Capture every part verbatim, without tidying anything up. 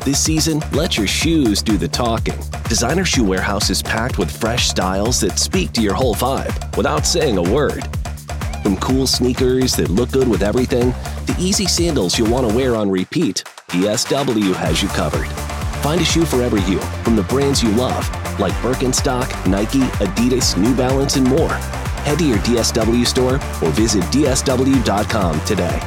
This season, let your shoes do the talking. Designer Shoe Warehouse is packed with fresh styles that speak to your whole vibe without saying a word. From cool sneakers that look good with everything, to easy sandals you'll want to wear on repeat, D S W has you covered. Find a shoe for every you from the brands you love, like Birkenstock, Nike, Adidas, New Balance, and more. Head to your D S W store or visit D S W dot com today.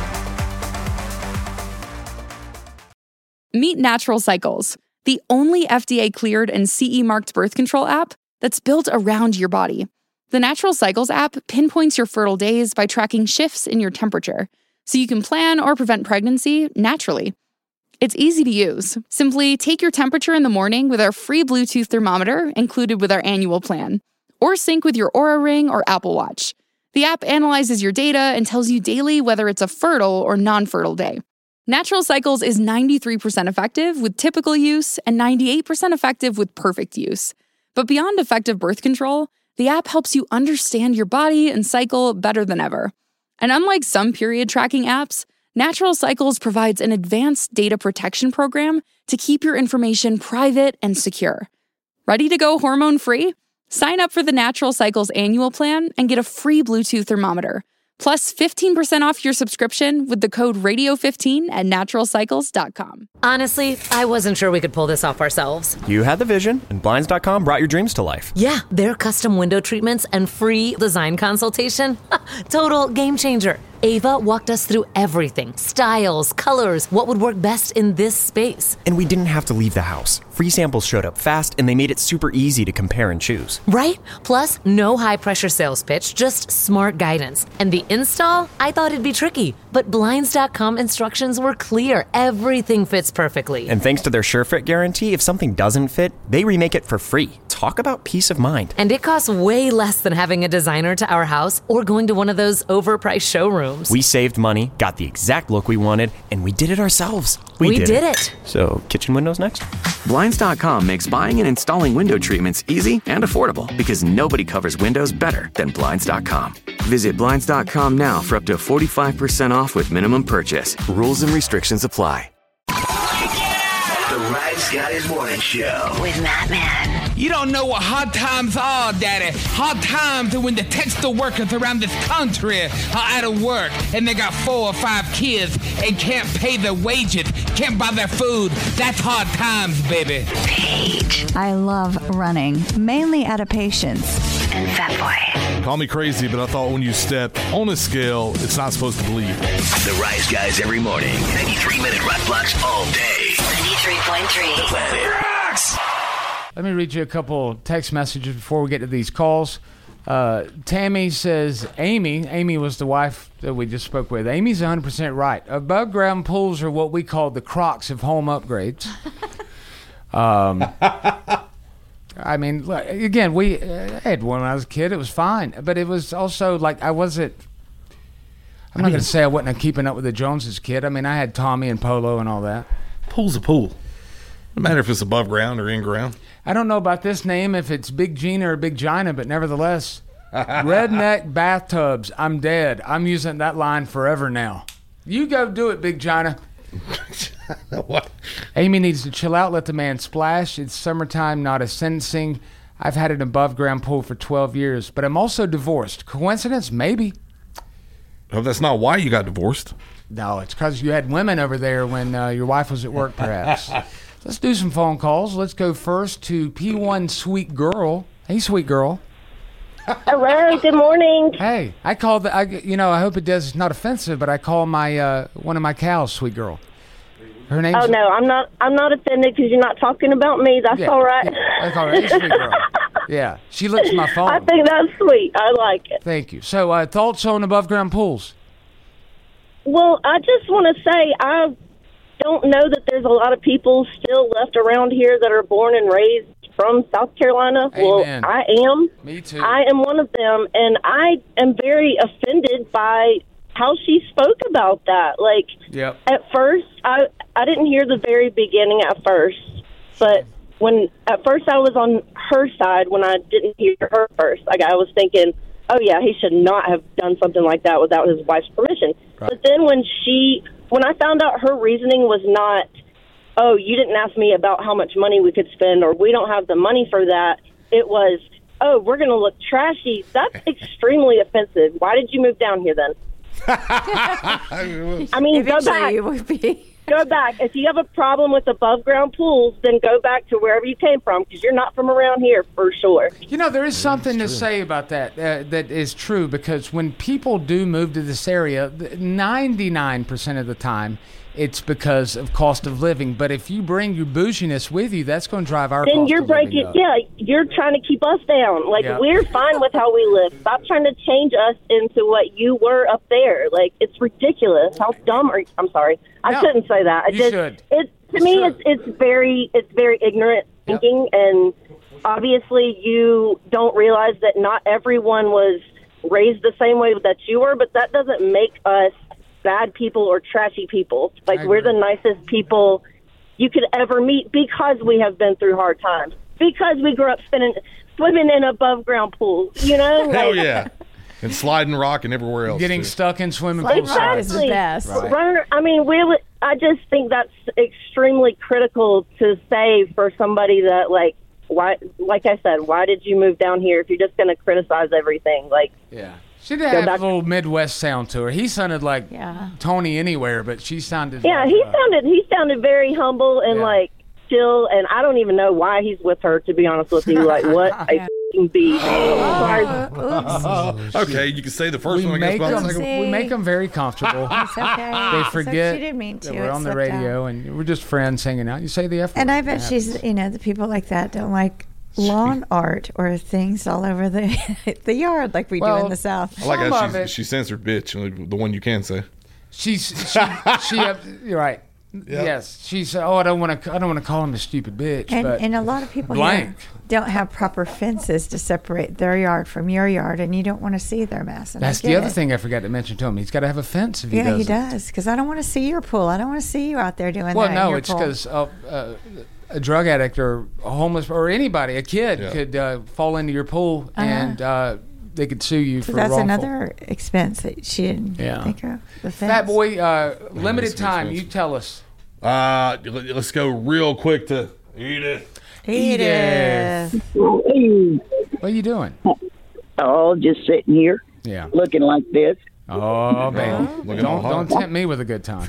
Meet Natural Cycles, the only F D A-cleared and C E-marked birth control app that's built around your body. The Natural Cycles app pinpoints your fertile days by tracking shifts in your temperature, so you can plan or prevent pregnancy naturally. It's easy to use. Simply take your temperature in the morning with our free Bluetooth thermometer included with our annual plan, or sync with your Oura Ring or Apple Watch. The app analyzes your data and tells you daily whether it's a fertile or non-fertile day. Natural Cycles is ninety-three percent effective with typical use and ninety-eight percent effective with perfect use. But beyond effective birth control, the app helps you understand your body and cycle better than ever. And unlike some period tracking apps, Natural Cycles provides an advanced data protection program to keep your information private and secure. Ready to go hormone-free? Sign up for the Natural Cycles annual plan and get a free Bluetooth thermometer, plus fifteen percent off your subscription with the code radio fifteen at natural cycles dot com. Honestly, I wasn't sure we could pull this off ourselves. You had the vision, and Blinds dot com brought your dreams to life. Yeah, their custom window treatments and free design consultation. Total game changer. Ava walked us through everything. Styles, colors, what would work best in this space. And we didn't have to leave the house. Free samples showed up fast, and they made it super easy to compare and choose. Right? Plus, no high-pressure sales pitch, just smart guidance. And the install? I thought it'd be tricky. But Blinds dot com instructions were clear. Everything fits perfectly. And thanks to their SureFit guarantee, if something doesn't fit, they remake it for free. Talk about peace of mind. And it costs way less than having a designer to our house or going to one of those overpriced showrooms. We saved money, got the exact look we wanted, and we did it ourselves. We, we did, did it. it. So, kitchen windows next? Blinds dot com makes buying and installing window treatments easy and affordable because nobody covers windows better than Blinds dot com. Visit Blinds dot com now for up to forty-five percent off with minimum purchase. Rules and restrictions apply. The Rise Guys Morning Show with Matt Man. You don't know what hard times are, Daddy. Hard times are when the textile workers around this country are out of work and they got four or five kids and can't pay their wages, can't buy their food. That's hard times, baby. Paige. I love running, mainly out of patience. And Fat Boy. Call me crazy, but I thought when you step on a scale, it's not supposed to bleed. The Rise Guys every morning. ninety-three minute rock blocks all day. ninety-three point three. The Planet Rocks. Let me read you a couple text messages before we get to these calls. Uh, Tammy says, Amy, Amy was the wife that we just spoke with. Amy's one hundred percent right. Above ground pools are what we call the Crocs of home upgrades. um, I mean, look, again, we uh, had one when I was a kid. It was fine. But it was also like I wasn't, I'm not going to say I wasn't keeping up with the Joneses kid. I mean, I had Tommy and Polo and all that. Pool's a pool. No matter if it's above ground or in ground. I don't know about this name, if it's Big Gina or Big Gina, but nevertheless, redneck bathtubs, I'm dead. I'm using that line forever now. You go do it, Big Gina. What? Amy needs to chill out, let the man splash. It's summertime, not a sentencing. I've had an above-ground pool for twelve years, but I'm also divorced. Coincidence? Maybe. Oh, that's not why you got divorced. No, it's because you had women over there when uh, your wife was at work, perhaps. Let's do some phone calls. Let's go first to P one Sweet Girl. Hey, Sweet Girl. Hello, good morning. Hey, I call the, I, you know, I hope it does, it's not offensive, but I call my, uh, one of my cows Sweet Girl. Her name's... Oh, no, I'm not I'm not offended because you're not talking about me. That's yeah, all right. Yeah, that's all right. Hey, Sweet Girl. Yeah, she licks my phone. I think that's sweet. I like it. Thank you. So, uh, thoughts on above-ground pools? Well, I just want to say I don't know that there's a lot of people still left around here that are born and raised from South Carolina. Amen. Well, I am. Me too. I am one of them, and I am very offended by how she spoke about that. Like, yep. At first, I I didn't hear the very beginning at first, but when at first I was on her side when I didn't hear her first. Like, I was thinking, oh yeah, he should not have done something like that without his wife's permission. Right. But then when she, when I found out her reasoning was not oh, you didn't ask me about how much money we could spend, or we don't have the money for that. It was, oh, we're going to look trashy. That's extremely offensive. Why did you move down here then? I mean, go back. You would be. Go back. If you have a problem with above ground pools, then go back to wherever you came from, because you're not from around here for sure. You know, there is something to say about that uh, that is true, because when people do move to this area, ninety-nine percent of the time, it's because of cost of living. But if you bring your bouginess with you, that's going to drive our then cost you're of living breaking. up. Yeah, you're trying to keep us down. Like Yeah. we're fine with how we live. Stop trying to change us into what you were up there. Like it's ridiculous. How dumb are you? I'm sorry, I No, shouldn't say that. I you just, should. It to It's me, true. it's it's very it's very ignorant thinking, and obviously you don't realize that not everyone was raised the same way that you were. But that doesn't make us bad people or trashy people. Like we're the nicest people you could ever meet because we have been through hard times. Because we grew up spinning, swimming in above ground pools. You know, Hell like, yeah. And sliding rock and everywhere else. Getting too. stuck in swimming pool sides. Exactly. Runner, I mean, we. would- I just think that's extremely critical to say for somebody that, like, why? Like I said, why did you move down here if you're just going to criticize everything? Like, Yeah. She did have a little Midwest sound to her. He sounded like Tony Anywhere, but she sounded yeah, like, he uh, sounded he sounded very humble and Yeah. like chill, and I don't even know why he's with her. To be honest with you, like, what a f***ing beast. Sorry. Okay, you can say the first we one, I guess, make but them, the second one. we make them very comfortable. It's okay. They It's forget okay. She didn't mean to. that we're It on the slipped radio and we're just friends hanging out. You say the F word. And I bet Yeah. she's, you know, the people like that don't like lawn art or things all over the the yard like we do Well, in the South. I like Some how of she's, it- she censored bitch, the one you can say. She's she, she uh, you're right. Yes, she's. Oh, I don't want to. I don't want to call him a stupid bitch. And, but and a lot of people blank. here don't have proper fences to separate their yard from your yard, and you don't want to see their mess. And I That's the get other it. thing I forgot to mention to him. He's got to have a fence if he Yeah, doesn't. he does. Because I don't want to see your pool. I don't want to see you out there doing Well, that. in no, your it's pool. because uh, uh, a drug addict or a homeless or anybody, a kid, Yeah. could uh, fall into your pool Uh-huh. and uh, they could sue you So for that's wrongful. another expense that she didn't Yeah. think of. The fence. Fat boy, uh, limited that's time. expensive. You tell us. Uh, let's go real quick to Edith. Edith. What are you doing? Oh, just sitting here, Yeah. looking like this. Oh, baby. Looking all Don't, don't hot. tempt me with a good time.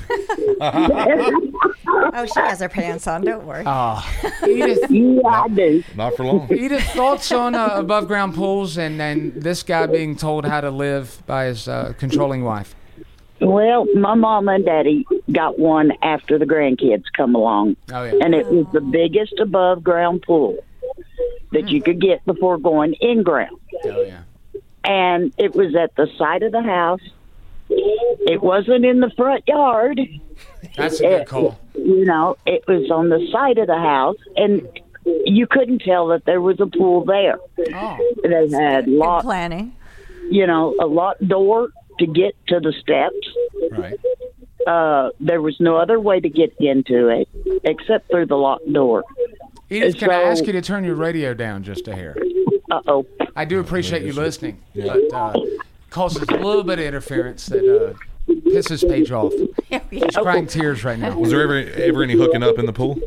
Oh, she has her pants on. Don't worry. Oh, Edith. Yeah, I do. Not for long. Edith, thoughts on uh, above ground pools and, and this guy being told how to live by his uh, controlling wife? Well, my mom and daddy got one after the grandkids come along. Oh, yeah. And it was the biggest above ground pool that you could get before going in ground. Oh, yeah. And it was at the side of the house. It wasn't in the front yard. That's a good It- call. You know, it was on the side of the house, and you couldn't tell that there was a pool there. Oh. They had Good lock, planning. you know, a locked door to get to the steps. Right. Uh, there was no other way to get into it except through the locked door. Edith, can I So- ask you to turn your radio down just a hair? Uh-oh. I do appreciate you listening, but uh, causes a little bit of interference that uh, pisses Paige off. She's crying tears right now. Was there ever ever any hooking up in the pool?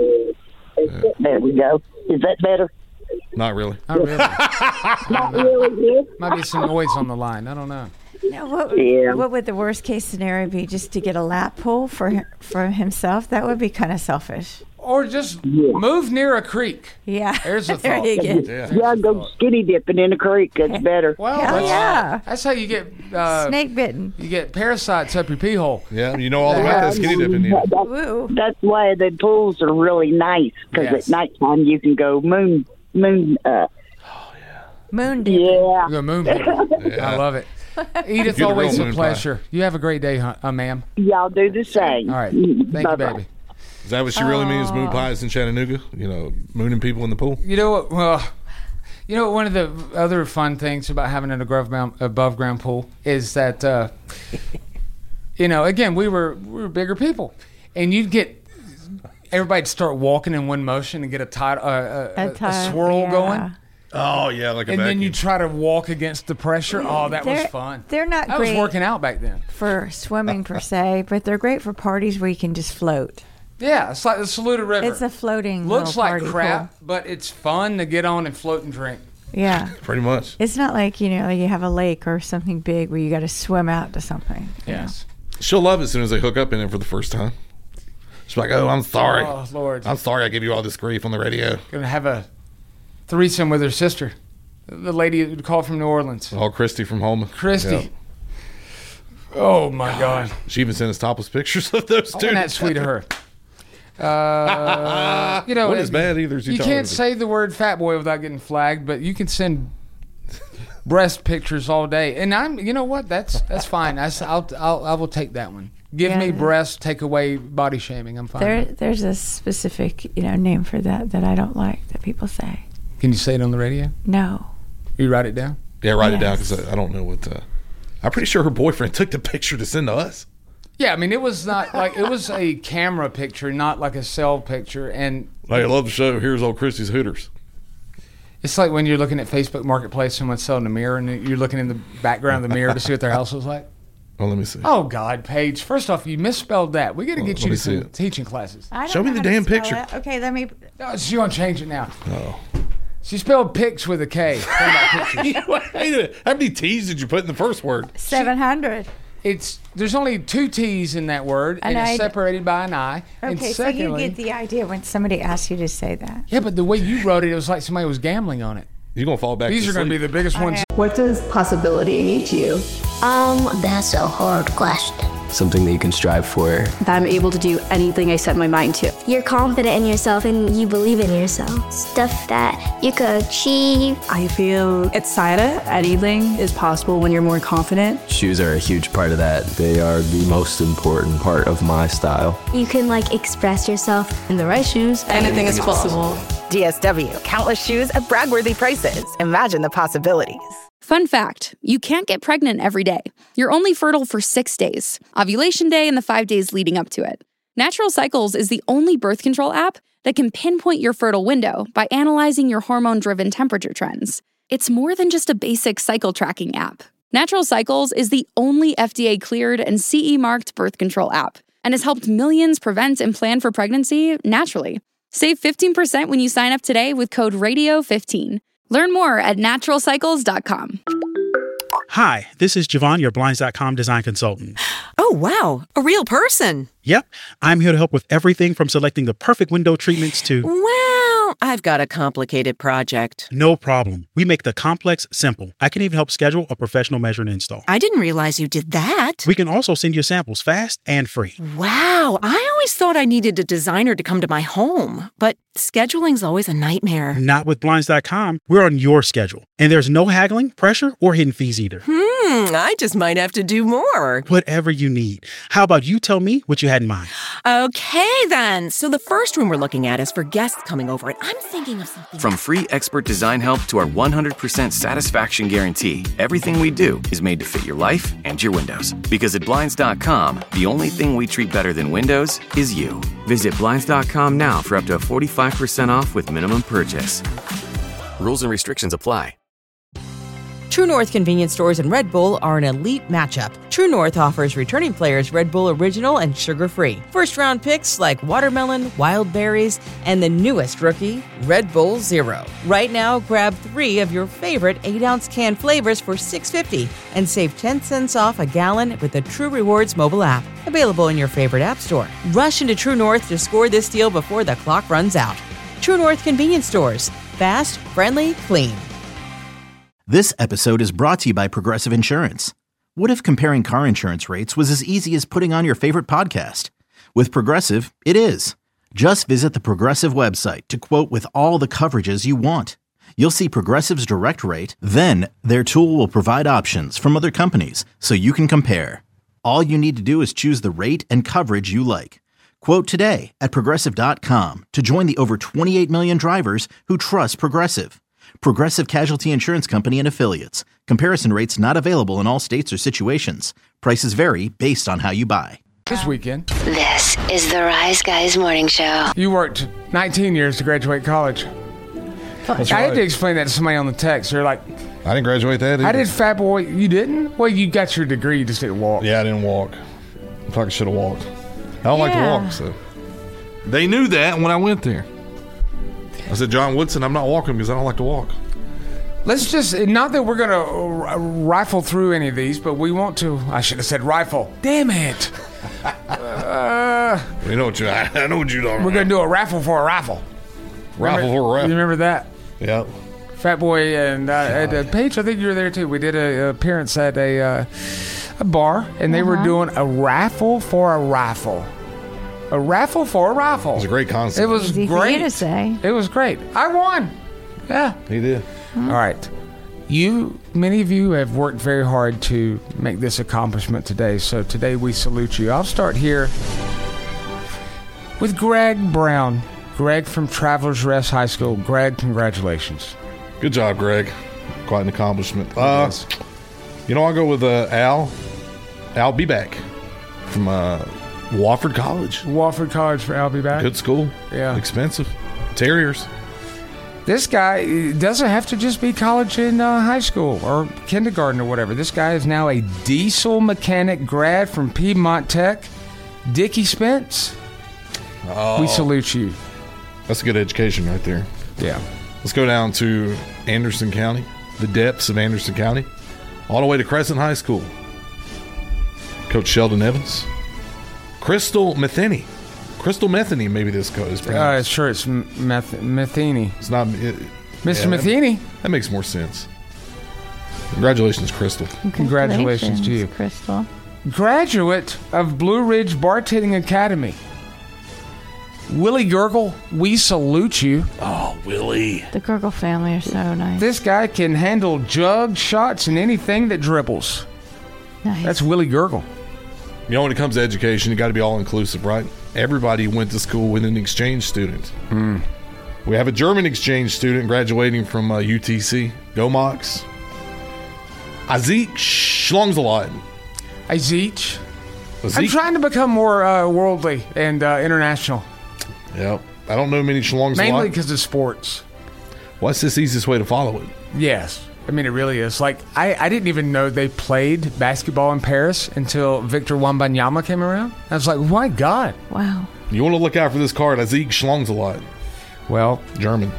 There we go. Is that better? Not really. Not really. Not really. Might be some noise on the line. I don't know. Now, what, Yeah. what would the worst case scenario be? Just to get a lap pool for for himself? That would be kind of selfish. Or just move near a creek. Yeah. There's a There thought. you go. Yeah. Yeah, go skinny dipping in the creek. That's better. Well, Hell that's, yeah. that's how you get uh, Snake bitten. you get parasites up your pee hole. Yeah, you know all about that skinny dipping. Edith. That- Woo. That's why the pools are really nice, because Yes. at nighttime you can go moon, moon, uh, Moon dipping. yeah. You go moon people. I love it. Edith, You're the always real a moon pleasure. You have a great day, huh, uh, ma'am. Y'all do the same. All right. Thank you, Bye-bye. baby. Is that what she really means? Moon pies in Chattanooga? You know, mooning people in the pool? You know what? Well, you know, one of the other fun things about having an above ground, above ground pool is that, uh, you know, again, we were we were bigger people, and you'd get everybody'd start walking in one motion and get a tide, uh, a, a, a tide, swirl yeah. going, Oh, yeah, like a and then vacuum. you try to walk against the pressure. Oh, that was They're- fun. They're not I was great working out back then. for swimming per se, but they're great for parties where you can just float. Yeah, it's like the Saluda River. It's a floating Looks little like party crap, pool. but it's fun to get on and float and drink. Yeah. Pretty much. It's not like, you know, like you have a lake or something big where you got to swim out to something. Yes. She'll love it as soon as they hook up in it for the first time. She's like, oh, I'm sorry. Oh, Lord. I'm sorry I gave you all this grief on the radio. Going to have a threesome with her sister, the lady who called from New Orleans. Oh, Christy from home. Christy. Yeah. Oh, my God. She even sent us topless pictures of those two. Isn't that sweet of her? Uh, you know, What is bad either is you you told her can't to- say the word fat boy without getting flagged, but you can send breast pictures all day. And I'm, you know what? That's that's fine. That's, I'll, I'll, I will take that one. Give Yeah. me breasts, take away body shaming. I'm fine. There, there's a specific, you know, name for that that I don't like that people say. Can you say it on the radio? No. You write it down? Yeah, write it down Yes. because I, I don't know what. Uh, I'm pretty sure her boyfriend took the picture to send to us. Yeah, I mean, it was not like, it was a camera picture, not like a cell picture. And Hey, I love the show. Here's old Christy's Hooters. it's like when you're looking at Facebook Marketplace, someone's selling a mirror, and you're looking in the background of the mirror to see what their house was like. Oh, let me see. Oh, God, Paige. First off, you misspelled that. We got to Oh, get let you me to see some it. teaching classes. I don't Show me know the how to damn spell picture. it. Okay, let me. No, so you want to change it now. Oh. She spelled pics with a K. Talking about pictures. Wait a minute. How many T's did you put in the first word? seven hundred. It's there's only two T's in that word, and, And it's I- separated by an I. and Okay, so secondly, you get the idea when somebody asks you to say that. yeah, but the way you wrote it, it was like somebody was gambling on it. You're going to fall back These to are going to be sleep. the biggest ones. What does possibility mean to you? Um, that's a hard question. Something that you can strive for. That I'm able to do anything I set my mind to. You're confident in yourself and you believe in yourself. Stuff that you could achieve. I feel excited. Anything is possible when you're more confident. Shoes are a huge part of that. They are the most important part of my style. You can like express yourself. In the right shoes, anything is possible. D S W, countless shoes at brag-worthy prices. Imagine the possibilities. Fun fact, you can't get pregnant every day. You're only fertile for six days, ovulation day and the five days leading up to it. Natural Cycles is the only birth control app that can pinpoint your fertile window by analyzing your hormone-driven temperature trends. It's more than just a basic cycle tracking app. Natural Cycles is the only F D A-cleared and C E-marked birth control app and has helped millions prevent and plan for pregnancy naturally. Save fifteen percent when you sign up today with code radio fifteen. Learn more at natural cycles dot com. Hi, this is Javon, your Blinds dot com design consultant. Oh, wow. A real person. Yep, I'm here to help with everything from selecting the perfect window treatments to... Well, I've got a complicated project. No problem. We make the complex simple. I can even help schedule a professional measure and install. I didn't realize you did that. We can also send you samples fast and free. Wow. I always thought I needed a designer to come to my home, but scheduling's always a nightmare. Not with Blinds dot com. We're on your schedule. And there's no haggling, pressure, or hidden fees either. Hmm, I just might have to do more. Whatever you need. How about you tell me what you had in mind? Okay, then. So the first room we're looking at is for guests coming over, and I'm thinking of something. From free expert design help to our one hundred percent satisfaction guarantee, everything we do is made to fit your life and your windows. Because at Blinds dot com, the only thing we treat better than windows is you. Visit Blinds dot com now for up to forty-five percent off with minimum purchase. Rules and restrictions apply. True North convenience stores and Red Bull are an elite matchup. True North offers returning players Red Bull Original and sugar-free. First-round picks like watermelon, wild berries, and the newest rookie, Red Bull Zero. Right now, grab three of your favorite eight-ounce can flavors for six dollars and fifty cents and save ten cents off a gallon with the True Rewards mobile app. Available in your favorite app store. Rush into True North to score this deal before the clock runs out. True North convenience stores. Fast, friendly, clean. This episode is brought to you by Progressive Insurance. What if comparing car insurance rates was as easy as putting on your favorite podcast? With Progressive, it is. Just visit the Progressive website to quote with all the coverages you want. You'll see Progressive's direct rate, then their tool will provide options from other companies so you can compare. All you need to do is choose the rate and coverage you like. Quote today at progressive dot com to join the over twenty-eight million drivers who trust Progressive. Progressive Casualty Insurance Company and Affiliates. Comparison rates not available in all states or situations. Prices vary based on how you buy. This weekend. This is the Rise Guys Morning Show. You worked nineteen years to graduate college. That's I had right. to explain that to somebody on the text. They're like, I didn't graduate that either. I did Fat Boy. You didn't? Well, you got your degree. You just didn't walk. Yeah, I didn't walk. I probably should have walked. I don't like to Yeah. walk, so. They knew that when I went there. I said, John Woodson, I'm not walking because I don't like to walk. Let's just, not that we're going to uh, rifle through any of these, but we want to, I should have said rifle. Damn it. uh, you know what you, I know what you're talking We're going to do a raffle for a raffle. Raffle remember, for a raffle. You remember that? Yep. Fat Boy and uh, and, uh, Paige, I think you were there too. We did a, a appearance at a uh, a bar, and they uh-huh. were doing a raffle for a rifle. A raffle for a rifle. It was a great concept. It was Easy great. For you to say. It was great. I won. Yeah. He did. Mm-hmm. All right. You, many of you have worked very hard to make this accomplishment today, so today we salute you. I'll start here with Greg Brown. Greg from Travelers Rest High School. Greg, congratulations. Good job, Greg. Quite an accomplishment. Uh, you know, I'll go with uh, Al. Al Beback from uh, Wofford College. Wofford College for Al Beback. Good school. Yeah. Expensive. Terriers. This guy doesn't have to just be college in uh, high school or kindergarten or whatever. This guy is now a diesel mechanic grad from Piedmont Tech. Dickie Spence. Oh. We salute you. That's a good education right there. Yeah. Let's go down to Anderson County, the depths of Anderson County, all the way to Crescent High School. Coach Sheldon Evans. Crystal Metheny. Crystal Metheny, maybe this coach is pronounced. Uh, sure, it's Meth- Metheny. It's not... It, Mister yeah, Metheny. That, that makes more sense. Congratulations, Crystal. Congratulations, Congratulations to you. Crystal. Graduate of Blue Ridge Bartending Academy. Willie Gurgle, we salute you. Oh, Willie. The Gurgle family are so nice. This guy can handle jugs, shots, and anything that dribbles. Nice. That's Willie Gurgle. You know, when it comes to education, you got to be all-inclusive, right? Everybody went to school with an exchange student. Mm. We have a German exchange student graduating from uh, U T C. Go Mox. Azik Schlongsalot. Azik. I'm trying to become more uh, worldly and uh, international. Yep. I don't know many Schlongs. Mainly because of sports. What's this easiest way to follow it? Yes. I mean, it really is. Like, I, I didn't even know they played basketball in Paris until Victor Wembanyama came around. I was like, my God. Wow. You want to look out for this card. Azik Schlongsalot. Well. German.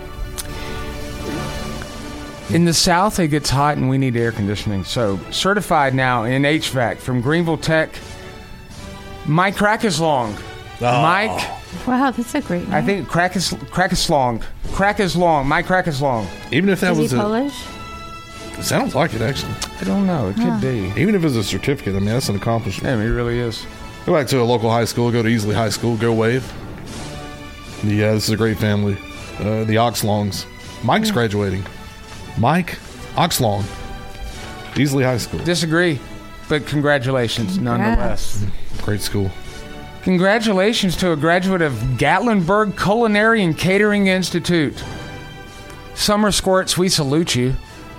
In the South, it gets hot and we need air conditioning. So, certified now in H V A C from Greenville Tech, Mike Crackislong. Oh. Mike. Wow, that's a great name. I think Crackis, Crackislong. Crackislong. Mike Crackislong. Even if that Is was he a, Polish? It sounds like it, actually. I don't know. It huh. could be. Even if it's a certificate, I mean, that's an accomplishment. Yeah, I mean, it really is. Go back to a local high school. Go to Easley High School. Go Wave. Yeah, this is a great family. Uh, the Oxlongs. Mike's yeah. graduating. Mike Oxlong. Easley High School. Disagree, but congratulations Congrats. nonetheless. Great school. Congratulations to a graduate of Gatlinburg Culinary and Catering Institute. Summer Squirts, we salute you.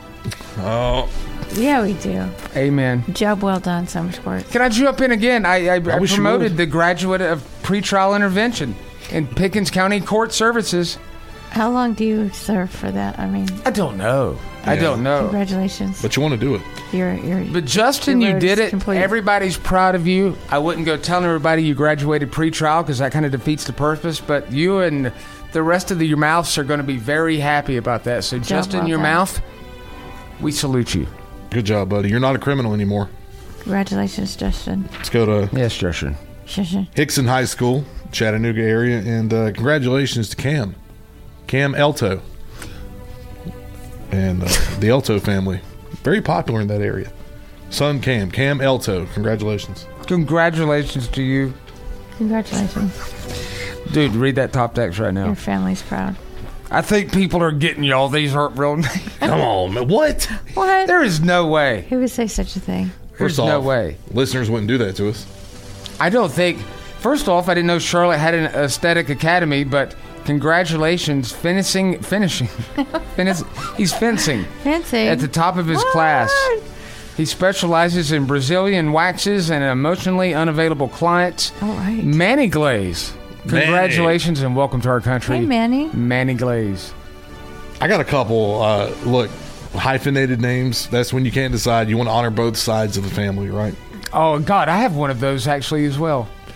Oh. Yeah, we do. Amen. Job well done, Summer Squirts. Can I jump in again? I, I, I, I promoted would. the graduate of pretrial intervention in Pickens County Court Services. How long do you serve for that? I mean, I don't know. Yeah. I don't know. Congratulations. But you want to do it. You're, you're, but Justin, you did it. Complete. Everybody's proud of you. I wouldn't go telling everybody you graduated pre-trial because that kind of defeats the purpose. But you and the rest of the, your mouths are going to be very happy about that. So, Job Justin, well your done. mouth, we salute you. Good job, buddy. You're not a criminal anymore. Congratulations, Justin. Let's go to yes, Justin. Justin. Hickson High School, Chattanooga area, and uh, congratulations to Cam. Cam Elto. And uh, the Elto family. Very popular in that area. Son Cam. Cam Elto. Congratulations. Congratulations to you. Congratulations. Dude, read that top text right now. Your family's proud. I think people are getting y'all. These aren't real names. Come on, man. What? What? There is no way. Who would say such a thing? There's First no off, way. Listeners wouldn't do that to us. I don't think... First off, I didn't know Charlotte had an aesthetic academy, but congratulations, finishing, finishing. Finis, he's fencing. Fencing? At the top of his what? class. He specializes in Brazilian waxes and emotionally unavailable clients. All right. Manny Glaze. Congratulations Manny. And welcome to our country. Hey, Manny. Manny Glaze. I got a couple, uh, look, hyphenated names. That's when you can't decide. You want to honor both sides of the family, right? Oh, God, I have one of those actually as well.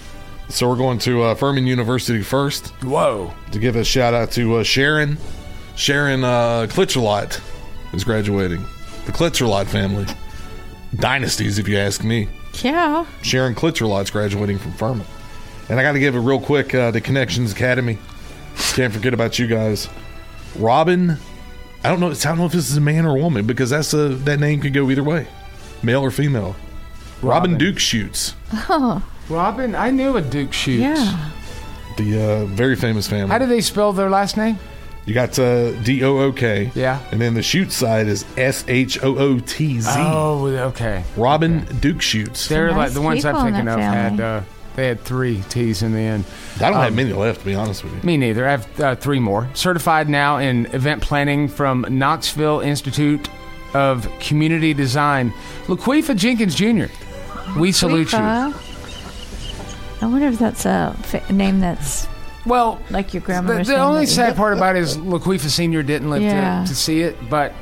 So we're going to uh, Furman University first. Whoa. To give a shout out to uh, Sharon. Sharon uh, Klitzerlot is graduating. The Klitzerlot family. Dynasties, if you ask me. Yeah. Sharon Klitzerlot's graduating from Furman. And I got to give it real quick uh, to Connections Academy. Can't forget about you guys. Robin, I don't know. I don't know if this is a man or a woman because that's a that name could go either way, male or female. Robin, Robin Duke Shoots. Oh, Robin, I knew a Duke Shoots. Yeah. The uh, very famous family. How do they spell their last name? You got uh, D O O K. Yeah. And then the Shoots side is S H O O T Z. Oh, okay. Robin okay. Duke Shoots. They're nice like the ones I'm thinking of family. had. Uh, They had three T's in the end. I don't um, have many left, to be honest with you. Me neither. I have uh, three more. Certified now in event planning from Knoxville Institute of Community Design. Laquifa Jenkins Junior We salute Laquifa. you. I wonder if that's a fa- name that's well like your The, grandmother's the name only that- sad part about it is Laquifa Senior didn't live Yeah. to, to see it, but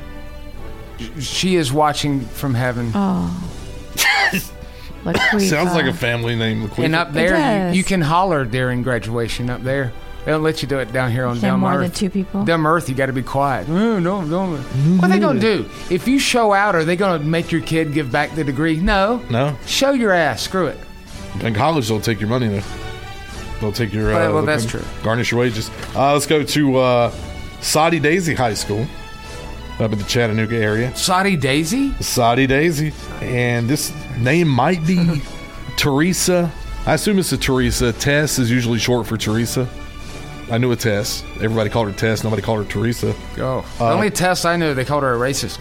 she is watching from heaven. Oh. Laquifa. Sounds like a family name. Laquifa. And up there, you, you can holler during graduation up there. They don't let you do it down here on Can Dumb more Earth. than two people? Dumb Earth, you got to be quiet. No, no, no. What are they going to do? If you show out, are they going to make your kid give back the degree? No. No. Show your ass. Screw it. In college, they'll take your money, though. They'll take your... Uh, Well, well, they'll that's come- true. Garnish your wages. Uh, let's go to uh, Soddy Daisy High School up in the Chattanooga area. Soddy Daisy? Soddy Daisy. And this name might be Teresa. I assume it's a Teresa. Tess is usually short for Teresa. I knew a Tess. Everybody called her Tess. Nobody called her Teresa. Oh. The Uh, only Tess I knew, they called her a racist.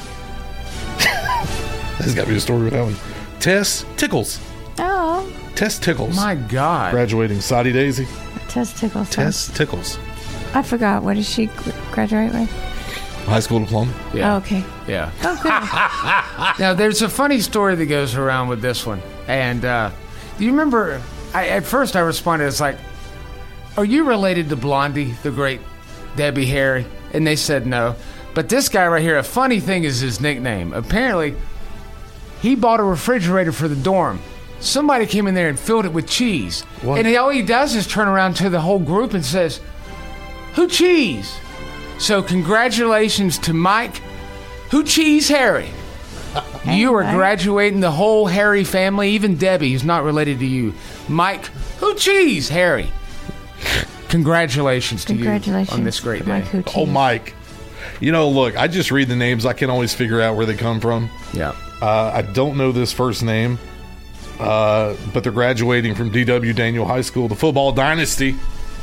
There's got to be a story with that one. Tess Tickles. Oh. Tess Tickles. My God. Graduating. Soddy Daisy. Tess Tickles. Tess Tickles. I forgot. What did she gr- graduate with? High school diploma. Oh, okay. Yeah. Oh, good. Now, there's a funny story that goes around with this one. And uh, do you remember, I, at first I responded, it's like, are you related to Blondie, the great Debbie Harry? And they said no. But this guy right here, a funny thing is his nickname. Apparently, he bought a refrigerator for the dorm. Somebody came in there and filled it with cheese. What? And he, all he does is turn around to the whole group and says, who cheese? So congratulations to Mike, who cheese Harry. You are graduating the whole Harry family, even Debbie, who's not related to you. Mike, who cheese Harry. Congratulations to Congratulations you on this great to day. Mike Who Oh, Cheese. Mike. You know, look, I just read the names. I can always figure out where they come from. Yeah. Uh, I don't know this first name, uh, but they're graduating from D W Daniel High School, the football dynasty.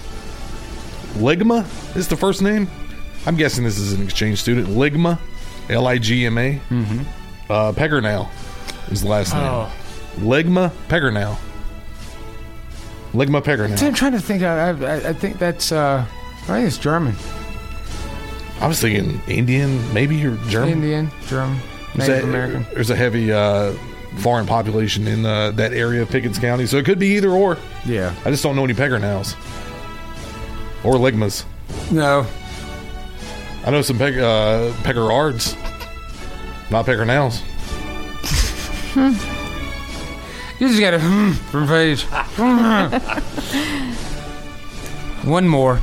Ligma is the first name. I'm guessing this is an exchange student. Ligma, L I G M A. Mm-hmm. Uh, Pegernow is the last name. Oh. Ligma Pegernow. Ligma I'm Pegernow. trying to think. I, I, I think that's, uh, I think it's German. I was thinking Indian, maybe, or German. Indian, German, There's Native a- American. There's a heavy uh, foreign population in uh, that area of Pickens County, so it could be either or. Yeah. I just don't know any Pegernows or Ligmas. No. I know some Peg, uh, Peggerards, not Peggernows. You just got to hmm from page. One more.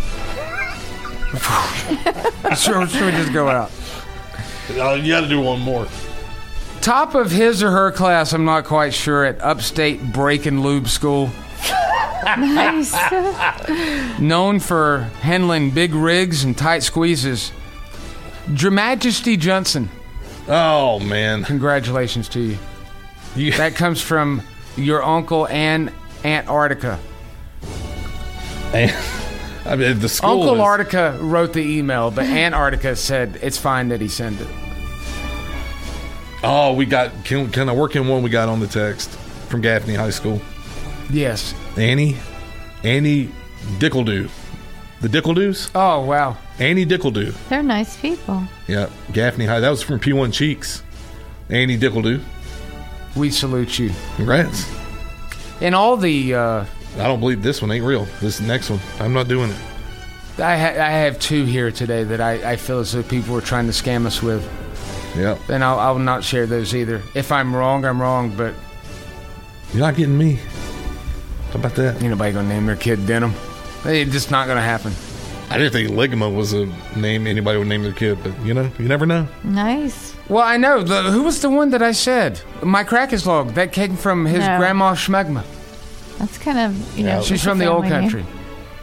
Sure, should we just go out? Uh, you got to do one more. Top of his or her class, I'm not quite sure, at Upstate Brake and Lube School. Nice. Known for handling big rigs and tight squeezes. Dramajesty Johnson. Oh, man. Congratulations to you. Yeah. That comes from your uncle and Antarctica. And, I mean, the school Uncle is- Arctica wrote the email, but Antarctica said it's fine that he sent it. Oh, we got, can, can I work in one we got on the text from Gaffney High School? Yes. Annie, Annie Dickledoo. The Dickledoos? Oh, wow. Annie Dickledoo. They're nice people. Yeah, Gaffney High. That was from P one Cheeks. Annie Dickledoo. We salute you. Congrats. And all the... Uh, I don't believe this one ain't real. This next one, I'm not doing it. I, ha- I have two here today that I, I feel as though people were trying to scam us with. Yeah. And I'll, I'll not share those either. If I'm wrong, I'm wrong, but... You're not getting me. How about that? Ain't nobody gonna name their kid Denim. It's just not gonna happen. I didn't think Ligma was a name anybody would name their kid, but you know, you never know. Nice. Well, I know. The, who was the one that I said? My Cracker's log. That came from his No. grandma Schmegma. That's kind of, you Yeah, know. she's it's a from the old family country.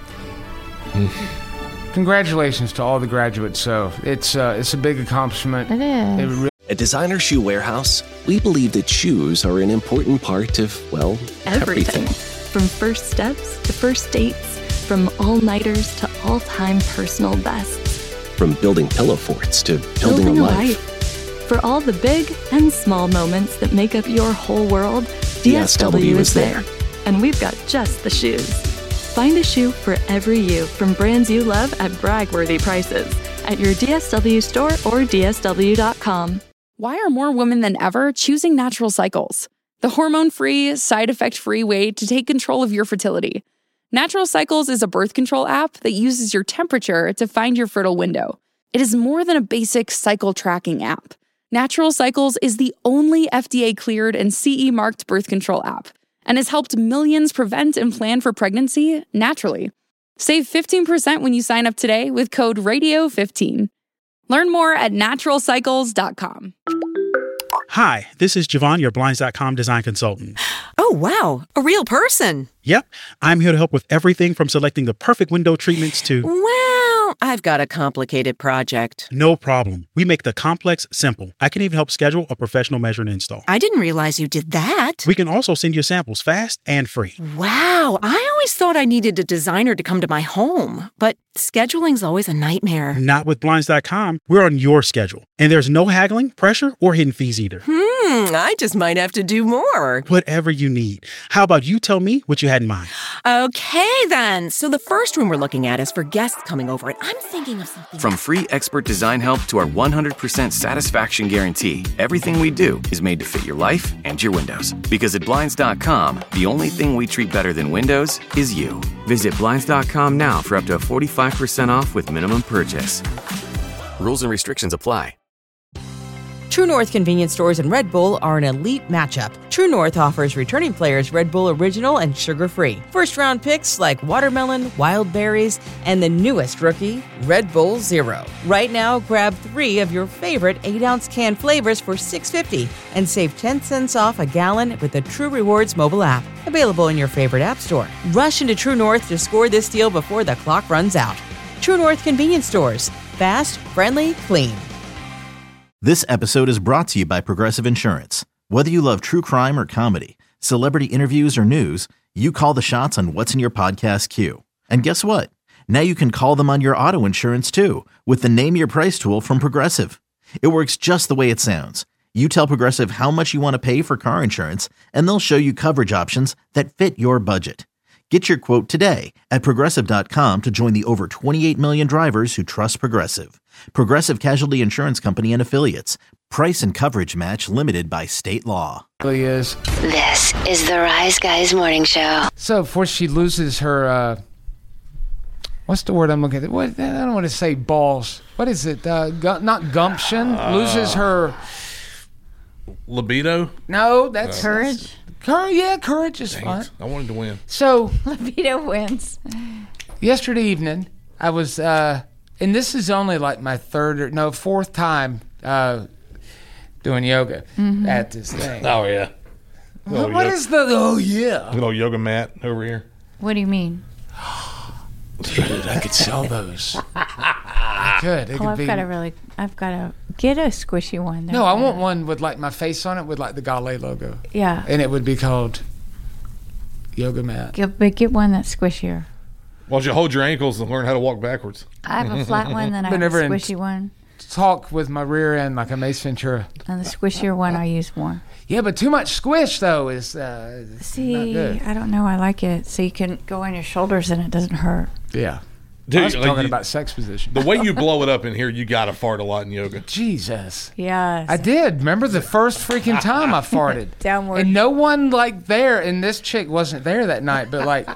name. Congratulations to all the graduates. So it's uh, it's a big accomplishment. It is. It really At Designer Shoe Warehouse, we believe that shoes are an important part of, well, Everything. everything. From first steps to first dates, from all-nighters to all-time personal bests. From building pillow forts to building, a life. For all the big and small moments that make up your whole world, D S W is there. And we've got just the shoes. Find a shoe for every you from brands you love at brag-worthy prices at your D S W store or D S W dot com. Why are more women than ever choosing Natural Cycles? The hormone-free, side-effect-free way to take control of your fertility. Natural Cycles is a birth control app that uses your temperature to find your fertile window. It is more than a basic cycle tracking app. Natural Cycles is the only F D A-cleared and C E-marked birth control app and has helped millions prevent and plan for pregnancy naturally. Save fifteen percent when you sign up today with code radio fifteen. Learn more at natural cycles dot com. Hi, this is Javon, your Blinds dot com design consultant. Oh, wow. A real person. Yep, I'm here to help with everything from selecting the perfect window treatments to... Well, I've got a complicated project. No problem. We make the complex simple. I can even help schedule a professional measure and install. I didn't realize you did that. We can also send you samples fast and free. Wow. I always thought I needed a designer to come to my home, but scheduling's always a nightmare. Not with Blinds dot com. We're on your schedule. And there's no haggling, pressure, or hidden fees either. Hmm, I just might have to do more. Whatever you need. How about you tell me what you had in mind? Okay, then. So the first room we're looking at is for guests coming over, and I'm thinking of something. From free expert design help to our one hundred percent satisfaction guarantee, everything we do is made to fit your life and your windows. Because at Blinds dot com, the only thing we treat better than windows is you. Visit Blinds dot com now for up to forty-five percent off with minimum purchase. Rules and restrictions apply. True North convenience stores and Red Bull are an elite matchup. True North offers returning players Red Bull Original and sugar-free. First-round picks like watermelon, wild berries, and the newest rookie, Red Bull Zero. Right now, grab three of your favorite eight-ounce can flavors for six dollars and fifty cents and save ten cents off a gallon with the True Rewards mobile app. Available in your favorite app store. Rush into True North to score this deal before the clock runs out. True North convenience stores. Fast, friendly, clean. This episode is brought to you by Progressive Insurance. Whether you love true crime or comedy, celebrity interviews or news, you call the shots on what's in your podcast queue. And guess what? Now you can call them on your auto insurance too with the Name Your Price tool from Progressive. It works just the way it sounds. You tell Progressive how much you want to pay for car insurance, and they'll show you coverage options that fit your budget. Get your quote today at Progressive dot com to join the over twenty-eight million drivers who trust Progressive. Progressive Casualty Insurance Company and Affiliates. Price and coverage match limited by state law. really is. This is the Rise Guys Morning Show. So before she loses her, uh, what's the word I'm looking at? What, I don't want to say balls. What is it? Uh, gu- not gumption. Uh, loses her libido. No, that's Courage? Courage, yeah, courage is Dang fine. it. I wanted to win. So Libido wins. yesterday evening, I was, uh, and this is only like my third or no fourth time uh, doing yoga Mhm. at this thing. Oh yeah. What- what is the? Oh yeah. Good old yoga mat over here. What do you mean? Dude, I could sell those. I could. It Oh, could I've be. got to really, I've got to get a squishy one. No, I want one with like my face on it with like the Gale logo. Yeah. And it would be called Yoga Mat. Get, but get one that's squishier. Why don't you hold your ankles and learn how to walk backwards? I have a flat one, then I Been have a never in- squishy one. Talk with my rear end like a Mace Ventura. And the squishier one, I use more. Yeah, but too much squish though is uh, not See, good. I don't know. I like it. So you can go on your shoulders and it doesn't hurt. Yeah. Dude, I was like talking you- about sex position. The way you blow it up in here, you gotta fart a lot in yoga. Jesus. Yes. I did. Remember the first freaking time I farted? Downward. And no one like there, and this chick wasn't there that night, but like,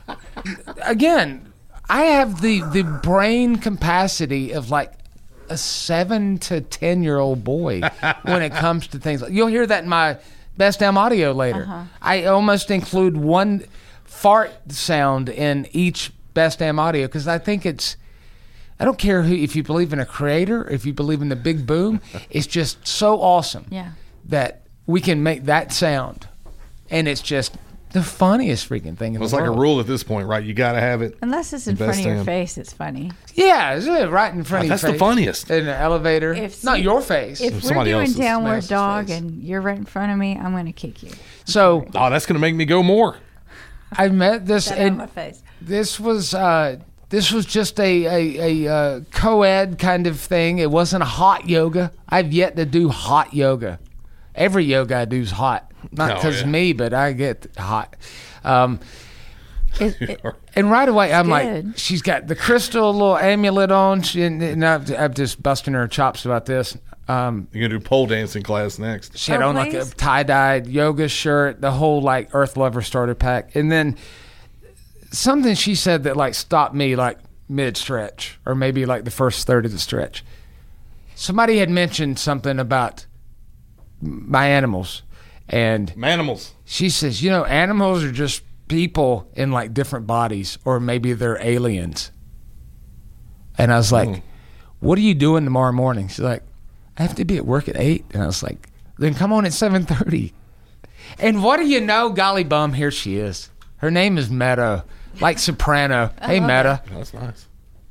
again, I have the, the brain capacity of like a seven to ten year old boy when it comes to things like, you'll hear that in my Best Damn Audio later. Uh-huh. I almost include one fart sound in each Best Damn Audio because I think it's. I don't care who if you believe in a creator, if you believe in the big boom. It's just so awesome Yeah. that we can make that sound, and it's just the funniest freaking thing in Well, it's the like world. a rule at this point, right? You got to have it. Unless it's in the front best of your damn- face, it's funny. Yeah, is it right in front Oh, of that's your the face? funniest. In an elevator. If Not see- your face. If we're somebody doing else's. downward Somebody else's dog face. and you're right in front of me, I'm going to kick you. So Oh, that's going to make me go more. I met this, That on and my face. this was uh, this was just a a, a uh, co-ed kind of thing. It wasn't a hot yoga. I've yet to do hot yoga. Every yoga I do is hot, not Oh, because yeah. me, but I get hot. Um, It, it, and right away, I'm good. like, she's got the crystal little amulet on, she, and, and I've, I'm just busting her chops about this. Um, You're going to do pole dancing class next. She had Oh, on like a please? tie-dyed yoga shirt, the whole like Earth Lover starter pack. And then something she said that like stopped me like mid-stretch or maybe like the first third of the stretch. Somebody had mentioned something about my animals. And Manimals. she says, you know, animals are just people in like different bodies or maybe they're aliens. And I was like, Mm. what are you doing tomorrow morning? She's like, I have to be at work at eight. And I was like, then come on at seven thirty. And what do you know? Golly bum, here she is. Her name is Meadow, like soprano. Hey, Meadow. Oh, that's nice.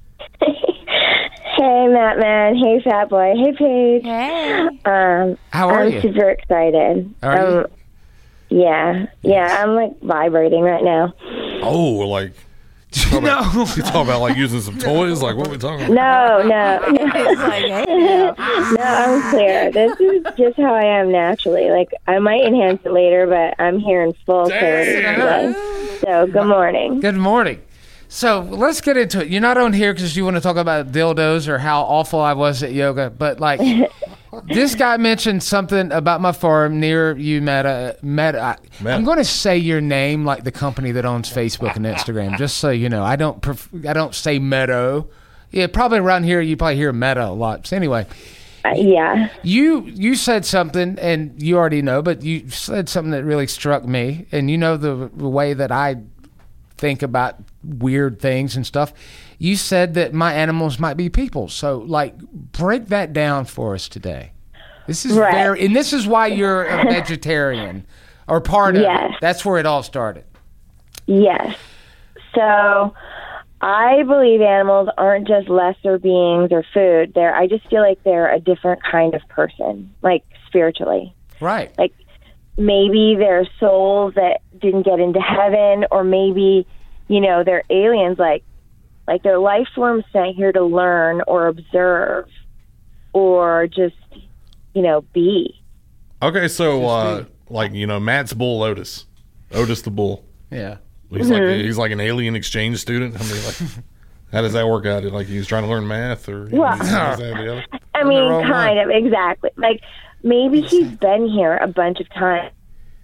Hey, Matt Man. Hey, Fat Boy. Hey, Paige. Hey. Um, How are I'm you? super excited. Are um, you? Yeah. Yeah, I'm like vibrating right now. Oh, like. You talking, about, you talking about like using some toys? Like, what are we talking about? No, no. It's like, hey, now. No, I'm clear. This is just how I am naturally. Like, I might enhance it later, but I'm here in full clarity today. So, good morning. Good morning. So let's get into it. You're not on here because you want to talk about dildos or how awful I was at yoga, but like this guy mentioned something about my farm near you, Meta. Meta. I, Meta. I'm going to say your name like the company that owns Facebook and Instagram, just so you know. I don't. Pref- I don't say Meadow. Yeah, probably around here you probably hear Meta a lot. So anyway, Uh, yeah. you you said something, and you already know, but you said something that really struck me, and you know the, the way that I think about weird things and stuff. You said that my animals might be people. So, like, break that down for us today. This is Right. very, and this is why you're a vegetarian or part of Yes. it. That's where it all started. Yes. So I believe animals aren't just lesser beings or food. They're I just feel like they're a different kind of person, like spiritually. Right. Like maybe they're souls that didn't get into heaven, or maybe, you know, they're aliens, like like they're life forms sent here to learn or observe or just, you know, be. Okay, so uh, like you know, Matt's bull Otis, Otis the bull. Yeah. He's like he's like an alien exchange student. I mean, like, how does that work out? Like he's trying to learn math, or you know, Well, this, this, that, or the other? I mean, kind of, exactly. Like, maybe he's been here a bunch of times,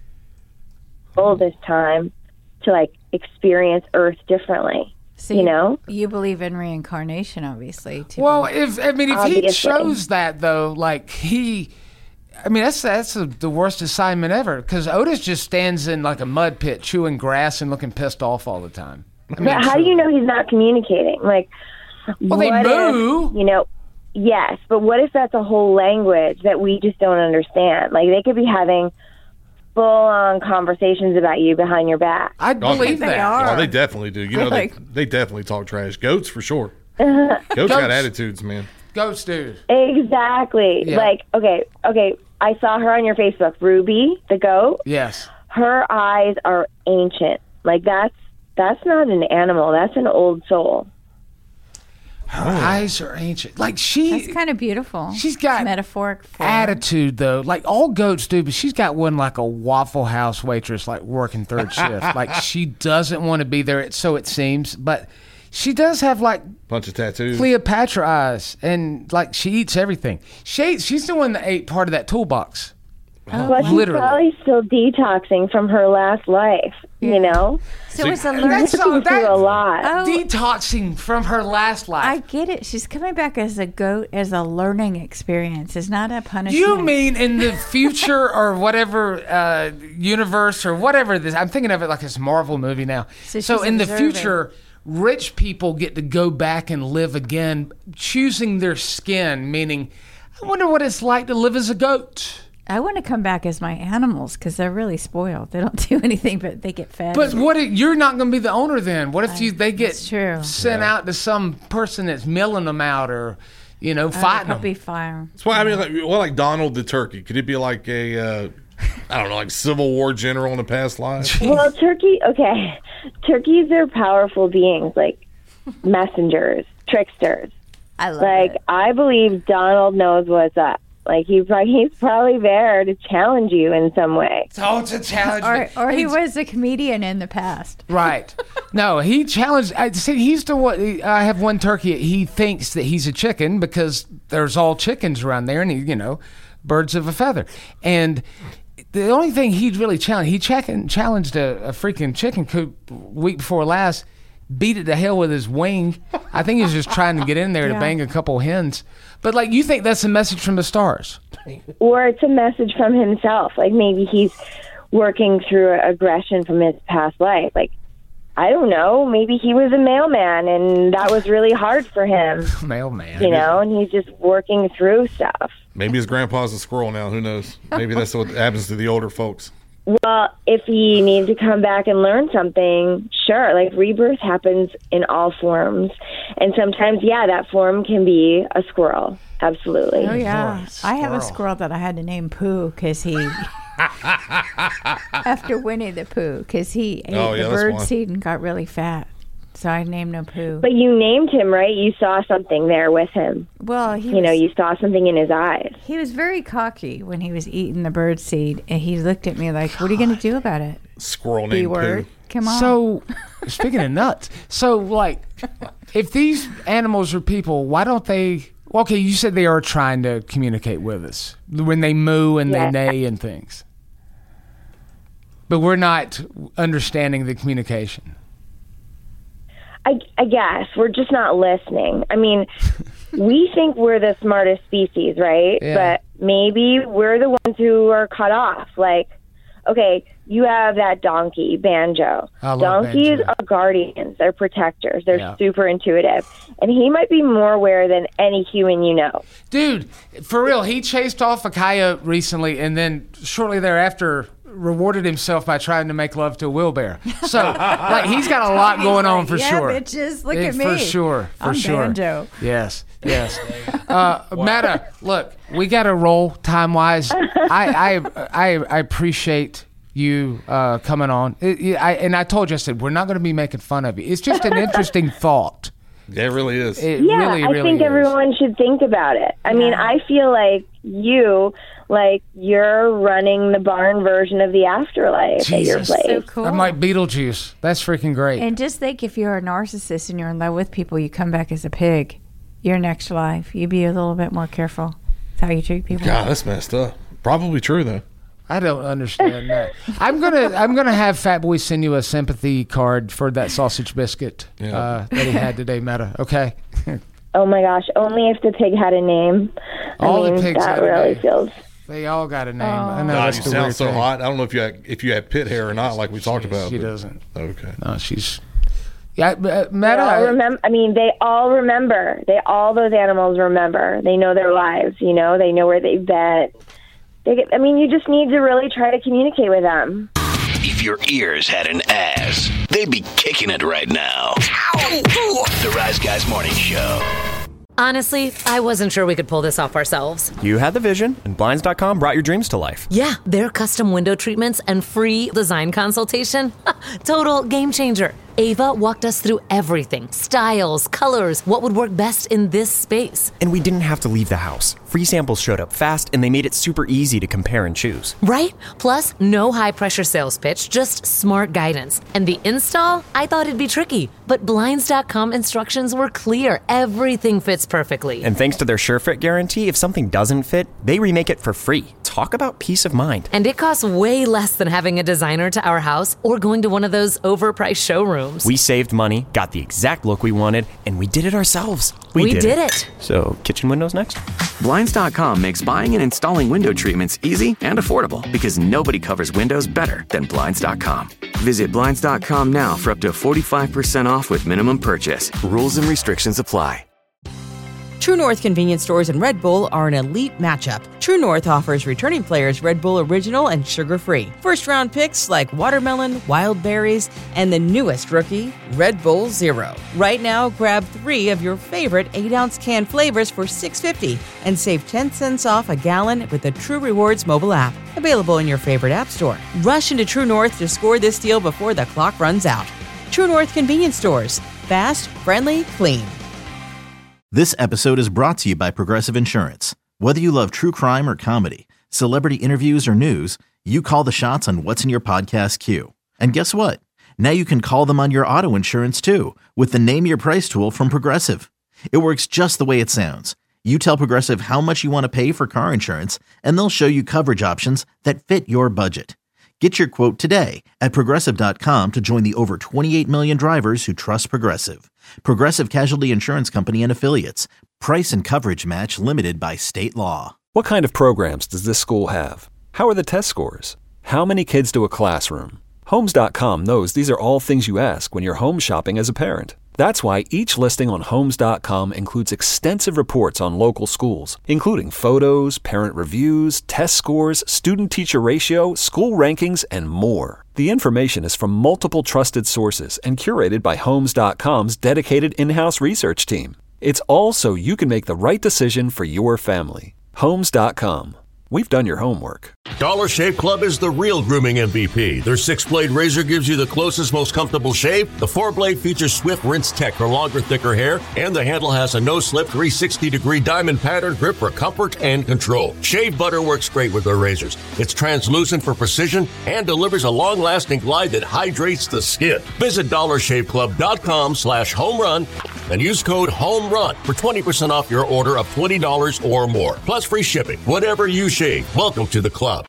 all this time, to, like, experience Earth differently, So you know? You believe in reincarnation, obviously. Too. Well, if I mean, if he Obviously. shows that though, like he, I mean, that's that's a, the worst assignment ever. Because Otis just stands in like a mud pit, chewing grass and looking pissed off all the time. I mean, But how do you know he's not communicating? Like, Well, they what moo. if, you know, yes, but what if that's a whole language that we just don't understand? Like, they could be having full-on conversations about you behind your back. I believe They that. are. Oh, they definitely do. You know, Like- they, they definitely talk trash. Goats for sure. Goats got Goats. attitudes, man. Ghost dude. Exactly. Yeah. Like, okay, okay, I saw her on your Facebook, Ruby, the goat. Yes. Her eyes are ancient. Like, that's that's not an animal. That's an old soul. Her eyes are ancient. Like she, That's kind of beautiful. she's got metaphoric for attitude though. Like all goats do, but she's got one like a Waffle House waitress, like working third shift. Like she doesn't want to be there, so it seems. But she does have like Bunch of tattoos. Cleopatra eyes, and like she eats everything. She ate, she's the one that ate part of that toolbox. Well, she's Literally. probably still detoxing from her last life, you know? So it's a She's learning working through a lot. Oh. Detoxing from her last life. I get it. She's coming back as a goat, as a learning experience. It's not a punishment. You mean in the future or whatever uh, universe or whatever this? I'm thinking of it like this Marvel movie now. So So, she's in the observing. future, rich people get to go back and live again, choosing their skin. Meaning, I wonder what it's like to live as a goat. I want to come back as my animals because they're really spoiled. They don't do anything, but they get fed. But what if you're not going to be the owner then? What if you they get true. sent out to some person that's milling them out or, you know, fighting them? Be fire. That's why I mean, like, well, like Donald the turkey. Could it be like a, uh, I don't know, like Civil War general in a past life? Well, turkey, okay. Turkeys are powerful beings, like messengers, tricksters. I love like, it. I believe Donald knows what's up. Like, he, he's probably there to challenge you in some way. Oh, to challenge me. Or, or he was a comedian in the past. Right. No, he challenged. I see. He's the one. I have one turkey. He thinks that he's a chicken because there's all chickens around there, and he, you know, birds of a feather. And the only thing he'd really challenged, he check- challenged a, a freaking chicken coop week before last. Beat it to hell with his wing. I think he was just trying to get in there Yeah. to bang a couple hens. But like, you think that's a message from the stars? Or it's a message from himself. Like, maybe he's working through aggression from his past life. Like, I don't know. Maybe he was a mailman, and that was really hard for him. Mailman. You know, and he's just working through stuff. Maybe his grandpa's a squirrel now. Who knows? Maybe that's what happens to the older folks. Well, if he needs to come back and learn something, sure. Like, rebirth happens in all forms. And sometimes, yeah, that form can be a squirrel. Absolutely. Oh, yeah. I have a squirrel that I had to name Pooh because he, after Winnie the Pooh, because he ate Oh, yeah, the that's bird one. seed and got really fat. So I named him Pooh. But you named him, right? You saw something there with him. Well, he You know, was- you saw something in his eyes. He was very cocky when he was eating the bird seed, and he looked at me like, what are you going to do about it? Squirrel B named word. Pooh. Come on. So, speaking of nuts, so like, if these animals are people, why don't they? Well, okay, you said they are trying to communicate with us when they moo and Yeah. they neigh and things, but we're not understanding the communication. I, I guess we're just not listening. I mean, we think we're the smartest species, right? Yeah. But maybe we're the ones who are cut off. Like, okay, you have that donkey, Banjo. I love Donkeys Banjo. are guardians. They're protectors. They're Yeah. super intuitive. And he might be more aware than any human you know. Dude, for real, he chased off a coyote recently, and then shortly thereafter rewarded himself by trying to make love to a wheelbarrow. So, like, he's got a lot going on for yeah, sure. bitches, look Eh, at me. For sure, for I'm sure. Banjo. Yes, yes. Uh, Meta, look, we got to roll time wise. I, I, I, I appreciate you uh, coming on. It, it- I, and I told you, I said, we're not going to be making fun of you. It's just an interesting thought. Yeah, it really is. It yeah, really, I really think is. everyone should think about it. I mean, I feel like you, like, you're running the barn version of the afterlife at your Jesus. place. So cool. I'm like Beetlejuice. That's freaking great. And just think, if you're a narcissist and you're in love with people, you come back as a pig. Your next life, you be a little bit more careful with how you treat people. God, that's messed up. Probably true though. I don't understand that. I'm gonna I'm gonna have Fat Boy send you a sympathy card for that sausage biscuit uh, that he had today, Meta. Okay. Oh my gosh! Only if the pig had a name. All I the mean, pigs that had a really name. feels. They all got a name. I know God, that's you the sound weird so thing. hot. I don't know if you had, if you had pit hair or not, like we talked about. She but- doesn't. Okay. No, she's. Yeah, uh, They Meta. all remember. I mean, they all remember. They all those animals remember. They know their lives. You know, they know where they've been. They get, I mean, you just need to really try to communicate with them. If your ears had an ass, they'd be kicking it right now. The Rise Guys Morning Show. Honestly, I wasn't sure we could pull this off ourselves. You had the vision, and Blinds dot com brought your dreams to life. Yeah, their custom window treatments and free design consultation. Total game changer. Ava walked us through everything. Styles, colors, what would work best in this space. And we didn't have to leave the house. Free samples showed up fast, and they made it super easy to compare and choose. Right? Plus, no high-pressure sales pitch, just smart guidance. And the install? I thought it'd be tricky, but Blinds dot com instructions were clear. Everything fits perfectly. And thanks to their SureFit guarantee, if something doesn't fit, they remake it for free. Talk about peace of mind. And it costs way less than having a designer to our house or going to one of those overpriced showrooms. We saved money, got the exact look we wanted, and we did it ourselves. We, we did, did it. it. So, kitchen windows next? Blinds dot com makes buying and installing window treatments easy and affordable because nobody covers windows better than Blinds dot com. Visit Blinds dot com now for up to forty-five percent off with minimum purchase. Rules and restrictions apply. True North convenience stores and Red Bull are an elite matchup. True North offers returning players Red Bull Original and sugar-free. First-round picks like watermelon, wild berries, and the newest rookie, Red Bull Zero. Right now, grab three of your favorite eight-ounce can flavors for six dollars and fifty cents and save ten cents off a gallon with the True Rewards mobile app. Available in your favorite app store. Rush into True North to score this deal before the clock runs out. True North convenience stores. Fast, friendly, clean. This episode is brought to you by Progressive Insurance. Whether you love true crime or comedy, celebrity interviews or news, you call the shots on what's in your podcast queue. And guess what? Now you can call them on your auto insurance too with the Name Your Price tool from Progressive. It works just the way it sounds. You tell Progressive how much you want to pay for car insurance, and they'll show you coverage options that fit your budget. Get your quote today at Progressive dot com to join the over twenty-eight million drivers who trust Progressive. Progressive Casualty Insurance Company and Affiliates. Price and coverage match limited by state law. What kind of programs does this school have? How are the test scores? How many kids do a classroom? Homes dot com knows these are all things you ask when you're home shopping as a parent. That's why each listing on Homes dot com includes extensive reports on local schools, including photos, parent reviews, test scores, student-teacher ratio, school rankings, and more. The information is from multiple trusted sources and curated by Homes dot com's dedicated in-house research team. It's all so you can make the right decision for your family. Homes dot com. We've done your homework. Dollar Shave Club is the real grooming M V P. Their six-blade razor gives you the closest, most comfortable shave. The four-blade features swift rinse tech for longer, thicker hair. And the handle has a no-slip three sixty degree diamond pattern grip for comfort and control. Shave butter works great with their razors. It's translucent for precision and delivers a long-lasting glide that hydrates the skin. Visit dollar shave club dot com slash home run and use code HOMERUN for twenty percent off your order of twenty dollars or more. Plus free shipping. Whatever you shave, welcome to the club.